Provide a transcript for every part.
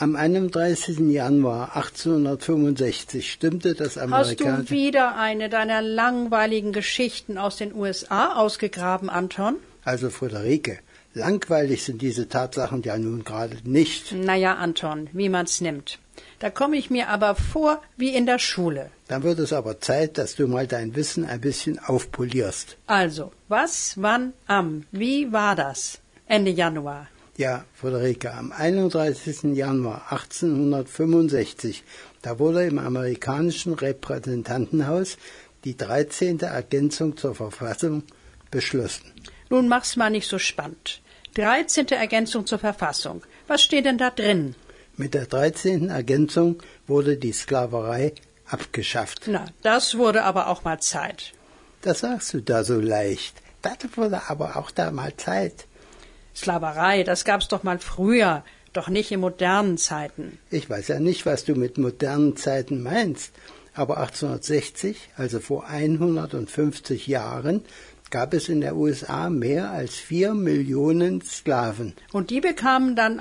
Am 31. Januar 1865 stimmte das amerikanische... Hast du wieder eine deiner langweiligen Geschichten aus den USA ausgegraben, Anton? Also Friederike, langweilig sind diese Tatsachen ja nun gerade nicht. Naja, Anton, wie man's nimmt. Da komme ich mir aber vor wie in der Schule. Dann wird es aber Zeit, dass du mal dein Wissen ein bisschen aufpolierst. Also, was, wann, wie war das? Ende Januar. Ja, Friederike, am 31. Januar 1865, da wurde im amerikanischen Repräsentantenhaus die 13. Ergänzung zur Verfassung beschlossen. Nun mach's mal nicht so spannend. 13. Ergänzung zur Verfassung. Was steht denn da drin? Mit der 13. Ergänzung wurde die Sklaverei abgeschafft. Na, das wurde aber auch mal Zeit. Das sagst du da so leicht. Das wurde aber auch da mal Zeit. Sklaverei, das gab's doch mal früher, doch nicht in modernen Zeiten. Ich weiß ja nicht, was du mit modernen Zeiten meinst, aber 1860, also vor 150 Jahren, gab es in der USA mehr als 4 Millionen Sklaven. Und die bekamen dann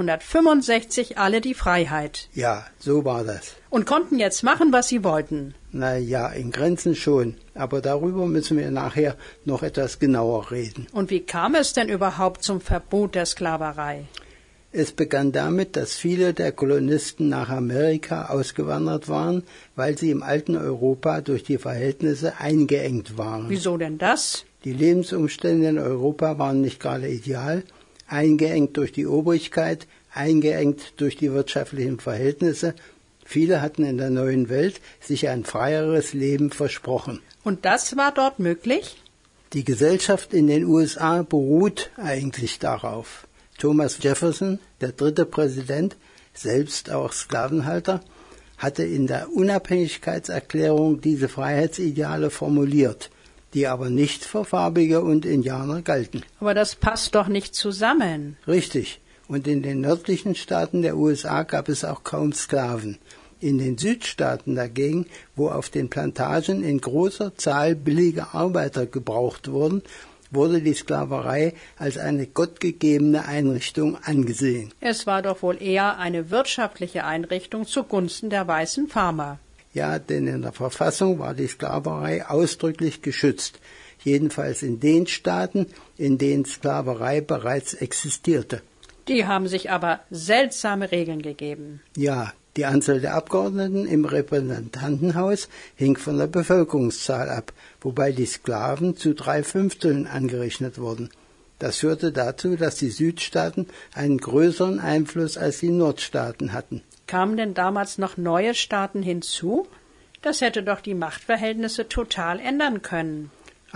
1865 alle die Freiheit. Ja, so war das. Und konnten jetzt machen, was sie wollten. Na ja, in Grenzen schon, aber darüber müssen wir nachher noch etwas genauer reden. Und wie kam es denn überhaupt zum Verbot der Sklaverei? Es begann damit, dass viele der Kolonisten nach Amerika ausgewandert waren, weil sie im alten Europa durch die Verhältnisse eingeengt waren. Wieso denn das? Die Lebensumstände in Europa waren nicht gerade ideal, eingeengt durch die Obrigkeit, eingeengt durch die wirtschaftlichen Verhältnisse. Viele hatten in der neuen Welt sich ein freieres Leben versprochen. Und das war dort möglich? Die Gesellschaft in den USA beruht eigentlich darauf. Thomas Jefferson, der 3. Präsident, selbst auch Sklavenhalter, hatte in der Unabhängigkeitserklärung diese Freiheitsideale formuliert, die aber nicht für Farbige und Indianer galten. Aber das passt doch nicht zusammen. Richtig. Und in den nördlichen Staaten der USA gab es auch kaum Sklaven. In den Südstaaten dagegen, wo auf den Plantagen in großer Zahl billige Arbeiter gebraucht wurden, wurde die Sklaverei als eine gottgegebene Einrichtung angesehen. Es war doch wohl eher eine wirtschaftliche Einrichtung zugunsten der weißen Farmer. Ja, denn in der Verfassung war die Sklaverei ausdrücklich geschützt, jedenfalls in den Staaten, in denen Sklaverei bereits existierte. Die haben sich aber seltsame Regeln gegeben. Ja, die Anzahl der Abgeordneten im Repräsentantenhaus hing von der Bevölkerungszahl ab, wobei die Sklaven zu 3/5 angerechnet wurden. Das führte dazu, dass die Südstaaten einen größeren Einfluss als die Nordstaaten hatten. Kamen denn damals noch neue Staaten hinzu? Das hätte doch die Machtverhältnisse total ändern können.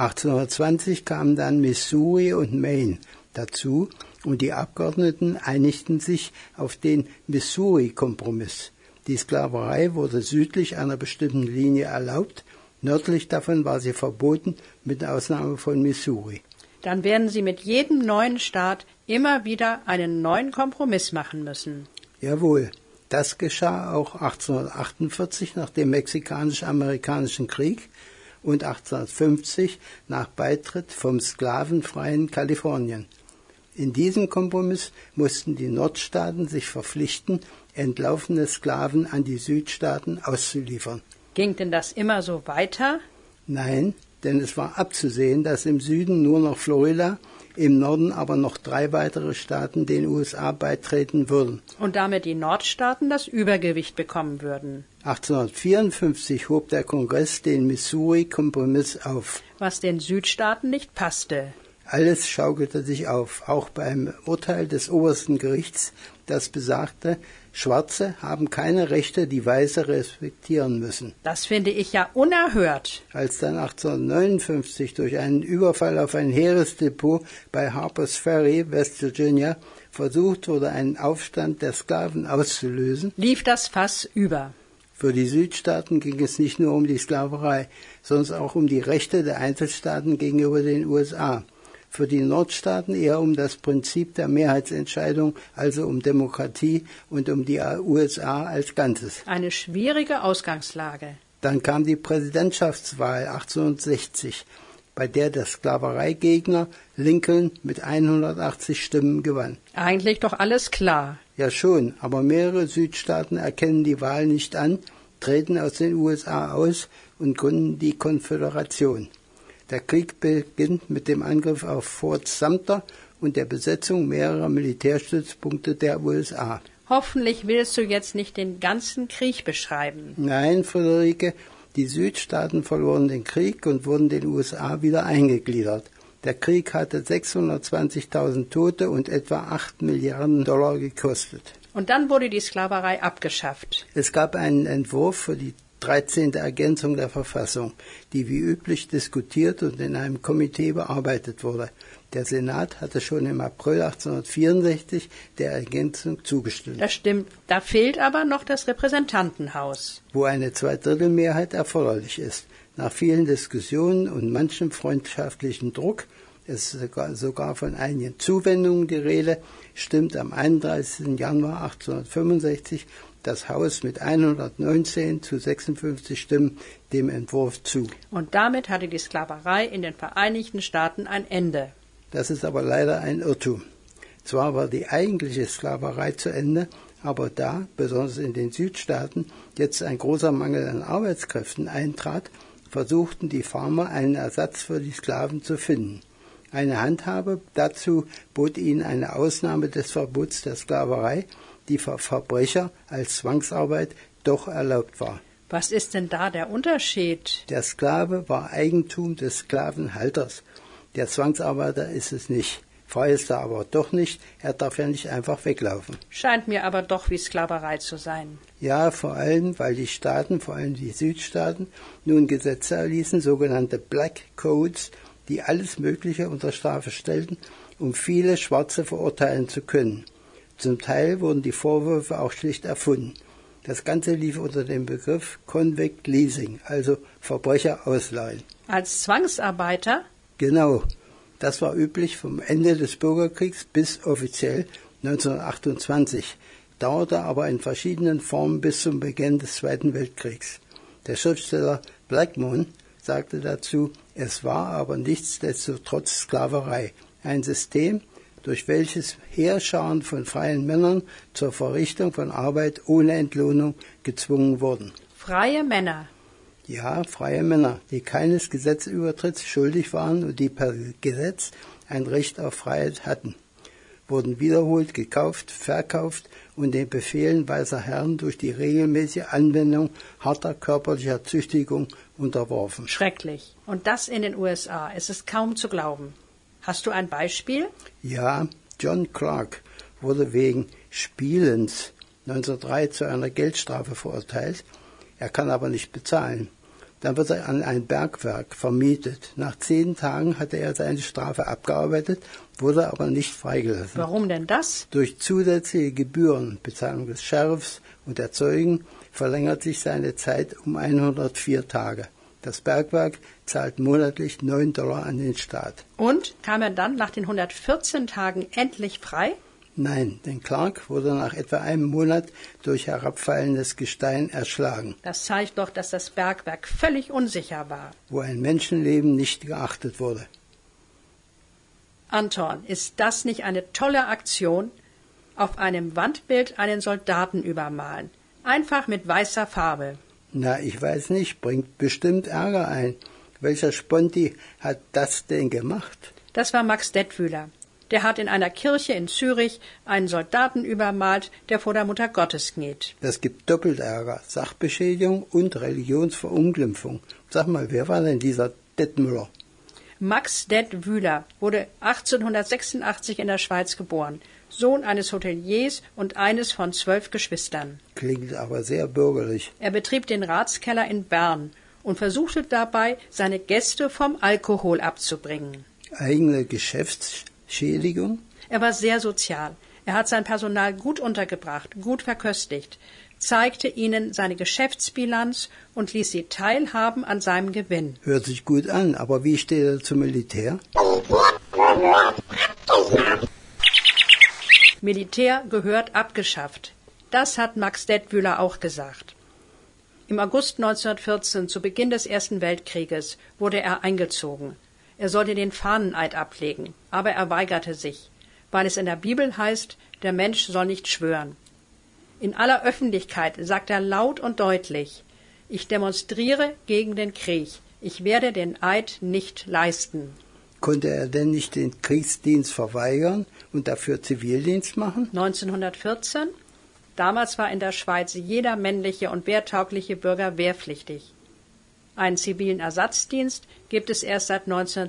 1820 kamen dann Missouri und Maine dazu und die Abgeordneten einigten sich auf den Missouri-Kompromiss. Die Sklaverei wurde südlich einer bestimmten Linie erlaubt, nördlich davon war sie verboten, mit Ausnahme von Missouri. Dann werden sie mit jedem neuen Staat immer wieder einen neuen Kompromiss machen müssen. Jawohl, das geschah auch 1848 nach dem Mexikanisch-Amerikanischen Krieg und 1850 nach Beitritt vom sklavenfreien Kalifornien. In diesem Kompromiss mussten die Nordstaaten sich verpflichten, entlaufene Sklaven an die Südstaaten auszuliefern. Ging denn das immer so weiter? Nein, denn es war abzusehen, dass im Süden nur noch Florida, im Norden aber noch 3 weitere Staaten den USA beitreten würden. Und damit die Nordstaaten das Übergewicht bekommen würden. 1854 hob der Kongress den Missouri-Kompromiss auf. Was den Südstaaten nicht passte. Alles schaukelte sich auf, auch beim Urteil des obersten Gerichts, das besagte, Schwarze haben keine Rechte, die Weiße respektieren müssen. Das finde ich ja unerhört. Als dann 1859 durch einen Überfall auf ein Heeresdepot bei Harpers Ferry, West Virginia, versucht wurde, einen Aufstand der Sklaven auszulösen, lief das Fass über. Für die Südstaaten ging es nicht nur um die Sklaverei, sondern auch um die Rechte der Einzelstaaten gegenüber den USA. Für die Nordstaaten eher um das Prinzip der Mehrheitsentscheidung, also um Demokratie und um die USA als Ganzes. Eine schwierige Ausgangslage. Dann kam die Präsidentschaftswahl 1860. bei der der Sklavereigegner Lincoln mit 180 Stimmen gewann. Eigentlich doch alles klar. Ja schon, aber mehrere Südstaaten erkennen die Wahl nicht an, treten aus den USA aus und gründen die Konföderation. Der Krieg beginnt mit dem Angriff auf Fort Sumter und der Besetzung mehrerer Militärstützpunkte der USA. Hoffentlich willst du jetzt nicht den ganzen Krieg beschreiben. Nein, Friederike, die Südstaaten verloren den Krieg und wurden den USA wieder eingegliedert. Der Krieg hatte 620.000 Tote und etwa 8 Milliarden Dollar gekostet. Und dann wurde die Sklaverei abgeschafft. Es gab einen Entwurf für die 13. Ergänzung der Verfassung, die wie üblich diskutiert und in einem Komitee bearbeitet wurde. Der Senat hatte schon im April 1864 der Ergänzung zugestimmt. Das stimmt. Da fehlt aber noch das Repräsentantenhaus, wo eine Zweidrittelmehrheit erforderlich ist. Nach vielen Diskussionen und manchem freundschaftlichen Druck, es ist sogar von einigen Zuwendungen die Rede, stimmt am 31. Januar 1865 das Haus mit 119 zu 56 Stimmen dem Entwurf zu. Und damit hatte die Sklaverei in den Vereinigten Staaten ein Ende. Das ist aber leider ein Irrtum. Zwar war die eigentliche Sklaverei zu Ende, aber da, besonders in den Südstaaten, jetzt ein großer Mangel an Arbeitskräften eintrat, versuchten die Farmer einen Ersatz für die Sklaven zu finden. Eine Handhabe dazu bot ihnen eine Ausnahme des Verbots der Sklaverei, die für Verbrecher als Zwangsarbeit doch erlaubt war. Was ist denn da der Unterschied? Der Sklave war Eigentum des Sklavenhalters. Der Zwangsarbeiter ist es nicht. Frei ist er aber doch nicht, er darf ja nicht einfach weglaufen. Scheint mir aber doch wie Sklaverei zu sein. Ja, vor allem, weil die Staaten, vor allem die Südstaaten, nun Gesetze erließen, sogenannte Black Codes, die alles Mögliche unter Strafe stellten, um viele Schwarze verurteilen zu können. Zum Teil wurden die Vorwürfe auch schlicht erfunden. Das Ganze lief unter dem Begriff Convict Leasing, also Verbrecher ausleihen. Als Zwangsarbeiter? Genau. Das war üblich vom Ende des Bürgerkriegs bis offiziell 1928, dauerte aber in verschiedenen Formen bis zum Beginn des Zweiten Weltkriegs. Der Schriftsteller Blackmun sagte dazu, es war aber nichtsdestotrotz Sklaverei, ein System, durch welches Heerscharen von freien Männern zur Verrichtung von Arbeit ohne Entlohnung gezwungen wurden. Freie Männer? Ja, freie Männer, die keines Gesetzübertritts schuldig waren und die per Gesetz ein Recht auf Freiheit hatten, wurden wiederholt gekauft, verkauft und den Befehlen weiser Herren durch die regelmäßige Anwendung harter körperlicher Züchtigung unterworfen. Schrecklich. Und das in den USA. Es ist kaum zu glauben. Hast du ein Beispiel? Ja, John Clark wurde wegen Spielens 1903 zu einer Geldstrafe verurteilt. Er kann aber nicht bezahlen. Dann wird er an ein Bergwerk vermietet. Nach 10 Tagen hatte er seine Strafe abgearbeitet, wurde aber nicht freigelassen. Warum denn das? Durch zusätzliche Gebühren, Bezahlung des Sheriffs und der Zeugen, verlängert sich seine Zeit um 104 Tage. Das Bergwerk zahlt monatlich $9 an den Staat. Und kam er dann nach den 114 Tagen endlich frei? Nein, denn Clark wurde nach etwa einem Monat durch herabfallendes Gestein erschlagen. Das zeigt doch, dass das Bergwerk völlig unsicher war. Wo ein Menschenleben nicht geachtet wurde. Anton, ist das nicht eine tolle Aktion? Auf einem Wandbild einen Soldaten übermalen. Einfach mit weißer Farbe. Na, ich weiß nicht, bringt bestimmt Ärger ein. Welcher Sponti hat das denn gemacht? Das war Max Detwühler. Der hat in einer Kirche in Zürich einen Soldaten übermalt, der vor der Mutter Gottes kniet. Das gibt doppelt Ärger, Sachbeschädigung und Religionsverunglimpfung. Sag mal, wer war denn dieser Detmüller? Max Detwüler wurde 1886 in der Schweiz geboren, Sohn eines Hoteliers und eines von 12 Geschwistern. Klingt aber sehr bürgerlich. Er betrieb den Ratskeller in Bern und versuchte dabei, seine Gäste vom Alkohol abzubringen. Eigene Geschäftsschädigung? Er war sehr sozial. Er hat sein Personal gut untergebracht, gut verköstigt, zeigte ihnen seine Geschäftsbilanz und ließ sie teilhaben an seinem Gewinn. Hört sich gut an, aber wie steht er zum Militär? Militär gehört abgeschafft. Das hat Max Detwüler auch gesagt. Im August 1914, zu Beginn des Ersten Weltkrieges, wurde er eingezogen. Er sollte den Fahneneid ablegen, aber er weigerte sich, weil es in der Bibel heißt, der Mensch soll nicht schwören. In aller Öffentlichkeit sagt er laut und deutlich: Ich demonstriere gegen den Krieg. Ich werde den Eid nicht leisten. Konnte er denn nicht den Kriegsdienst verweigern und dafür Zivildienst machen? 1914? Damals war in der Schweiz jeder männliche und wehrtaugliche Bürger wehrpflichtig. Einen zivilen Ersatzdienst gibt es erst seit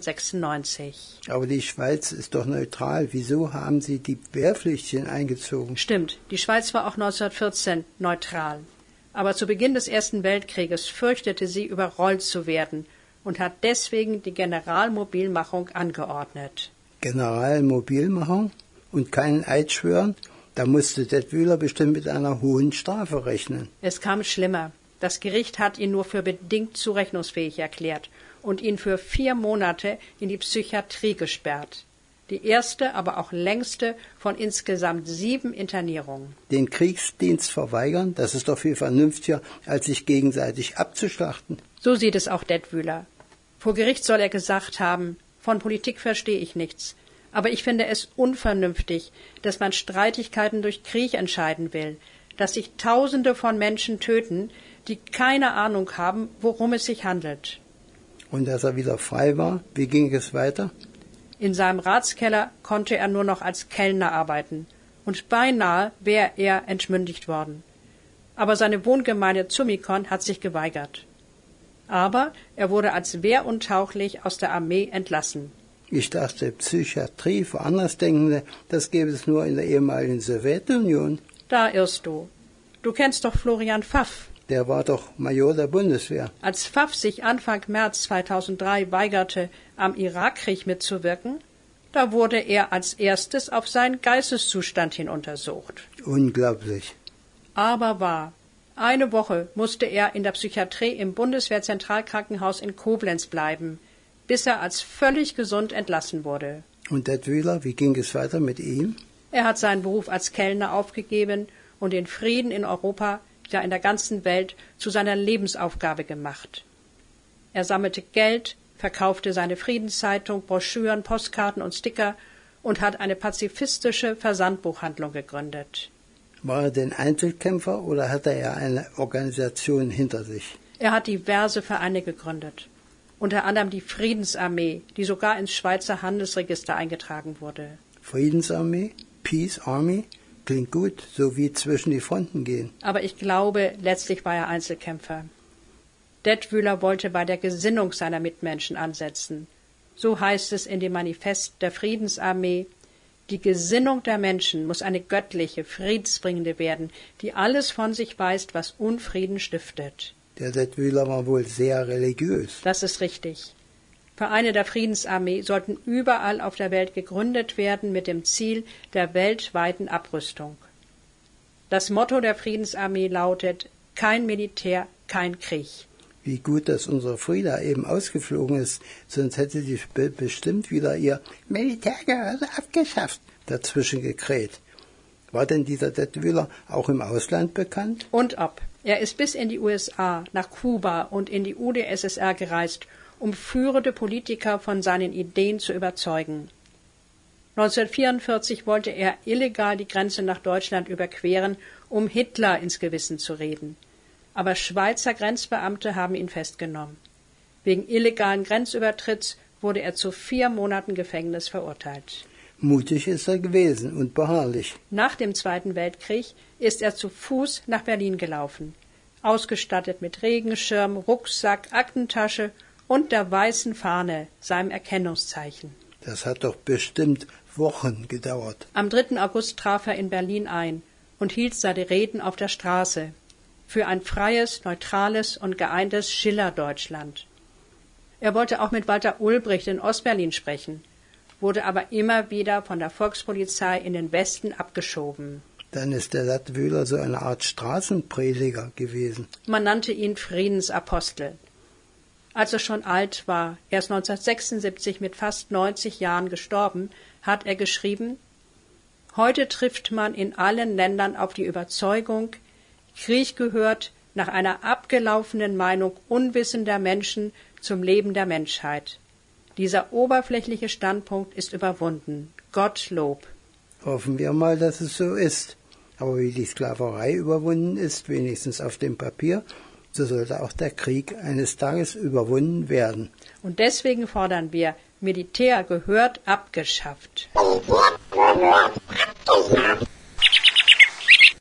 1996. Aber die Schweiz ist doch neutral. Wieso haben Sie die Wehrpflichtigen eingezogen? Stimmt, die Schweiz war auch 1914 neutral. Aber zu Beginn des Ersten Weltkrieges fürchtete sie, überrollt zu werden und hat deswegen die Generalmobilmachung angeordnet. Generalmobilmachung und keinen Eid schwören? Da musste Detwiller bestimmt mit einer hohen Strafe rechnen. Es kam schlimmer. Das Gericht hat ihn nur für bedingt zurechnungsfähig erklärt und ihn für 4 Monate in die Psychiatrie gesperrt. Die erste, aber auch längste von insgesamt 7 Internierungen. Den Kriegsdienst verweigern, das ist doch viel vernünftiger, als sich gegenseitig abzuschlachten. So sieht es auch Detwiller. Vor Gericht soll er gesagt haben: Von Politik verstehe ich nichts. Aber ich finde es unvernünftig, dass man Streitigkeiten durch Krieg entscheiden will, dass sich Tausende von Menschen töten, die keine Ahnung haben, worum es sich handelt. Und als er wieder frei war, wie ging es weiter? In seinem Ratskeller konnte er nur noch als Kellner arbeiten, und beinahe wäre er entmündigt worden. Aber seine Wohngemeinde Zumikon hat sich geweigert. Aber er wurde als wehruntauchlich aus der Armee entlassen. Ich dachte, Psychiatrie für Andersdenkende, das gäbe es nur in der ehemaligen Sowjetunion. Da irrst du. Du kennst doch Florian Pfaff. Der war doch Major der Bundeswehr. Als Pfaff sich Anfang März 2003 weigerte, am Irakkrieg mitzuwirken, da wurde er als erstes auf seinen Geisteszustand hin untersucht. Unglaublich. Aber wahr. Eine Woche musste er in der Psychiatrie im Bundeswehrzentralkrankenhaus in Koblenz bleiben, bis er als völlig gesund entlassen wurde. Und Detwiller, wie ging es weiter mit ihm? Er hat seinen Beruf als Kellner aufgegeben und den Frieden in Europa, ja in der ganzen Welt, zu seiner Lebensaufgabe gemacht. Er sammelte Geld, verkaufte seine Friedenszeitung, Broschüren, Postkarten und Sticker und hat eine pazifistische Versandbuchhandlung gegründet. War er denn Einzelkämpfer oder hatte er eine Organisation hinter sich? Er hat diverse Vereine gegründet, unter anderem die Friedensarmee, die sogar ins Schweizer Handelsregister eingetragen wurde. Friedensarmee? Peace Army? Klingt gut, so wie zwischen die Fronten gehen. Aber ich glaube, letztlich war er Einzelkämpfer. Detwiller wollte bei der Gesinnung seiner Mitmenschen ansetzen. So heißt es in dem Manifest der Friedensarmee: Die Gesinnung der Menschen muss eine göttliche, friedensbringende werden, die alles von sich weist, was Unfrieden stiftet. Der Detwiller war wohl sehr religiös. Das ist richtig. Vereine der Friedensarmee sollten überall auf der Welt gegründet werden mit dem Ziel der weltweiten Abrüstung. Das Motto der Friedensarmee lautet: Kein Militär, kein Krieg. Wie gut, dass unsere Frieda eben ausgeflogen ist, sonst hätte sie bestimmt wieder ihr Militärgehörde abgeschafft dazwischen gekräht. War denn dieser Detwiller auch im Ausland bekannt? Und ob. Er ist bis in die USA, nach Kuba und in die UdSSR gereist, um führende Politiker von seinen Ideen zu überzeugen. 1944 wollte er illegal die Grenze nach Deutschland überqueren, um Hitler ins Gewissen zu reden. Aber Schweizer Grenzbeamte haben ihn festgenommen. Wegen illegalen Grenzübertritts wurde er zu 4 Monaten Gefängnis verurteilt. Mutig ist er gewesen und beharrlich. Nach dem Zweiten Weltkrieg ist er zu Fuß nach Berlin gelaufen, ausgestattet mit Regenschirm, Rucksack, Aktentasche und der weißen Fahne, seinem Erkennungszeichen. Das hat doch bestimmt Wochen gedauert. Am 3. August traf er in Berlin ein und hielt seine Reden auf der Straße für ein freies, neutrales und geeintes Schiller-Deutschland. Er wollte auch mit Walter Ulbricht in Ostberlin sprechen, wurde aber immer wieder von der Volkspolizei in den Westen abgeschoben. Dann ist der Detwiller so eine Art Straßenprediger gewesen. Man nannte ihn Friedensapostel. Als er schon alt war, erst 1976 mit fast 90 Jahren gestorben, hat er geschrieben: Heute trifft man in allen Ländern auf die Überzeugung, Krieg gehört nach einer abgelaufenen Meinung unwissender Menschen zum Leben der Menschheit. Dieser oberflächliche Standpunkt ist überwunden. Gottlob. Hoffen wir mal, dass es so ist. Aber wie die Sklaverei überwunden ist, wenigstens auf dem Papier, so sollte auch der Krieg eines Tages überwunden werden. Und deswegen fordern wir, Militär gehört abgeschafft. Militär gehört abgeschafft.